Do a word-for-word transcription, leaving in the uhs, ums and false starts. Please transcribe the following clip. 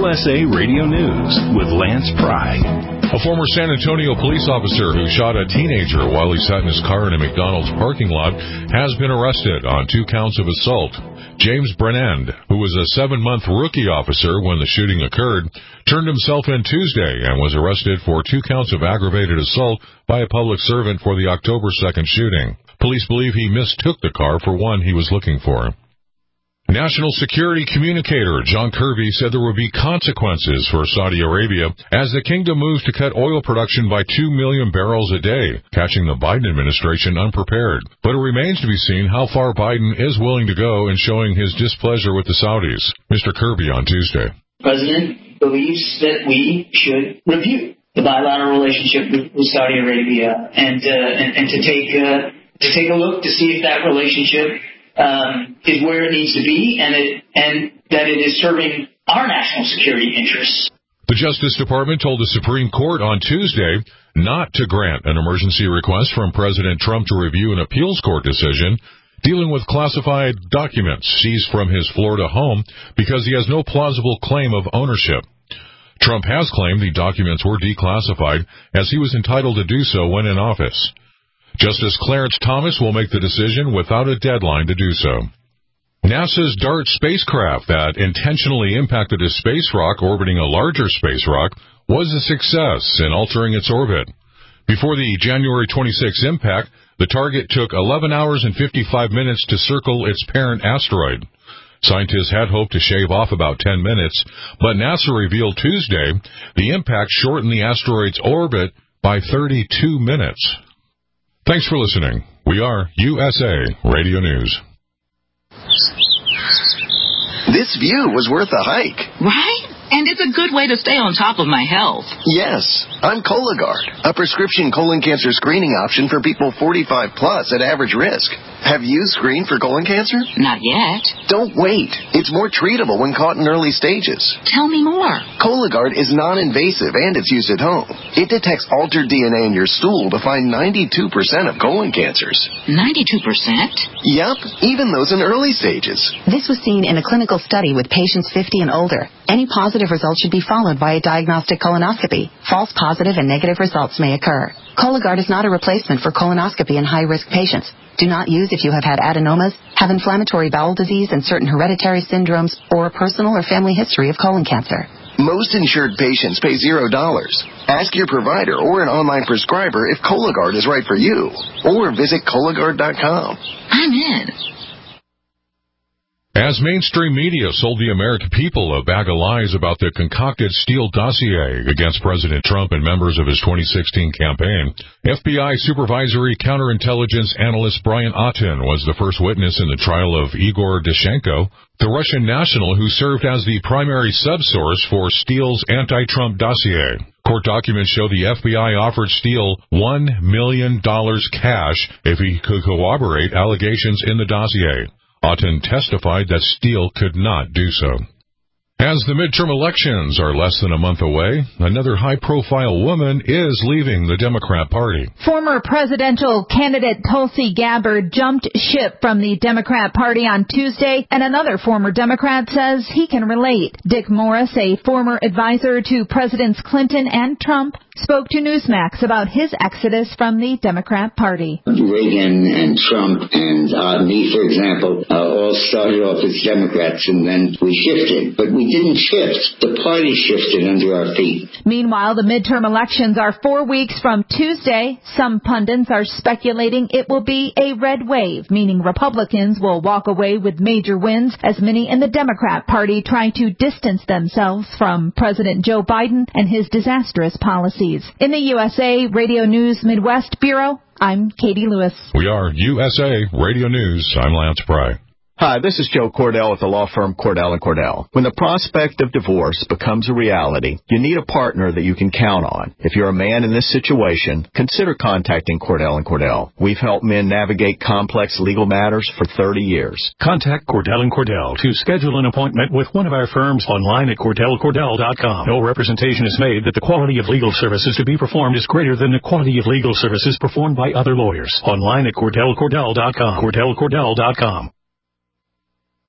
U S A Radio News with Lance Pry. A former San Antonio police officer who shot a teenager while he sat in his car in a McDonald's parking lot has been arrested on two counts of assault. James Brennan, who was a seven-month rookie officer when the shooting occurred, turned himself in Tuesday and was arrested for two counts of aggravated assault by a public servant for the October second shooting. Police believe he mistook the car for one he was looking for. National Security Communicator John Kirby said there would be consequences for Saudi Arabia as the kingdom moves to cut oil production by two million barrels a day, catching the Biden administration unprepared. But it remains to be seen how far Biden is willing to go in showing his displeasure with the Saudis. Mister Kirby on Tuesday. The President believes that we should review the bilateral relationship with, with Saudi Arabia and, uh, and, and to take uh, to take a look to see if that relationship Um, is where it needs to be, and it and that it is serving our national security interests. The Justice Department told the Supreme Court on Tuesday not to grant an emergency request from President Trump to review an appeals court decision dealing with classified documents seized from his Florida home because he has no plausible claim of ownership. Trump has claimed the documents were declassified as he was entitled to do so when in office. Justice Clarence Thomas will make the decision without a deadline to do so. NASA's DART spacecraft that intentionally impacted a space rock orbiting a larger space rock was a success in altering its orbit. Before the January twenty-sixth impact, the target took eleven hours and fifty-five minutes to circle its parent asteroid. Scientists had hoped to shave off about ten minutes, but NASA revealed Tuesday the impact shortened the asteroid's orbit by thirty-two minutes. Thanks for listening. We are U S A Radio News. This view was worth a hike. Right? And it's a good way to stay on top of my health. Yes. I'm Cologuard, a prescription colon cancer screening option for people forty-five plus at average risk. Have you screened for colon cancer? Not yet. Don't wait. It's more treatable when caught in early stages. Tell me more. Cologuard is non-invasive and it's used at home. It detects altered D N A in your stool to find ninety-two percent of colon cancers. ninety-two percent? Yep, even those in early stages. This was seen in a clinical study with patients fifty and older. Any positive results should be followed by a diagnostic colonoscopy. False positive and negative results may occur. Cologuard is not a replacement for colonoscopy in high-risk patients. Do not use if you have had adenomas, have inflammatory bowel disease and certain hereditary syndromes, or a personal or family history of colon cancer. Most insured patients pay zero dollars. Ask your provider or an online prescriber if Cologuard is right for you, or visit Cologuard dot com. I'm in. As mainstream media sold the American people a bag of lies about the concocted Steele dossier against President Trump and members of his twenty sixteen campaign, F B I Supervisory Counterintelligence Analyst Brian Auten was the first witness in the trial of Igor Danchenko, the Russian national who served as the primary subsource for Steele's anti-Trump dossier. Court documents show the F B I offered Steele one million dollars cash if he could corroborate allegations in the dossier. Auten testified that Steele could not do so. As the midterm elections are less than a month away, another high-profile woman is leaving the Democrat Party. Former presidential candidate Tulsi Gabbard jumped ship from the Democrat Party on Tuesday, and another former Democrat says he can relate. Dick Morris, a former advisor to Presidents Clinton and Trump, spoke to Newsmax about his exodus from the Democrat Party. Reagan and Trump and uh, me, for example, uh, all started off as Democrats, and then we shifted. But we didn't shift. The party shifted under our feet. Meanwhile, the midterm elections are four weeks from Tuesday. Some pundits are speculating it will be a red wave, meaning Republicans will walk away with major wins, as many in the Democrat Party try to distance themselves from President Joe Biden and his disastrous policies. In the U S A Radio News Midwest Bureau, I'm Katie Lewis. We are U S A Radio News. I'm Lance Pry. Hi, this is Joe Cordell with the law firm Cordell and Cordell. When the prospect of divorce becomes a reality, you need a partner that you can count on. If you're a man in this situation, consider contacting Cordell and Cordell. We've helped men navigate complex legal matters for thirty years. Contact Cordell and Cordell to schedule an appointment with one of our firms online at Cordell Cordell dot com. No representation is made that the quality of legal services to be performed is greater than the quality of legal services performed by other lawyers. Online at Cordell Cordell dot com. Cordell Cordell dot com.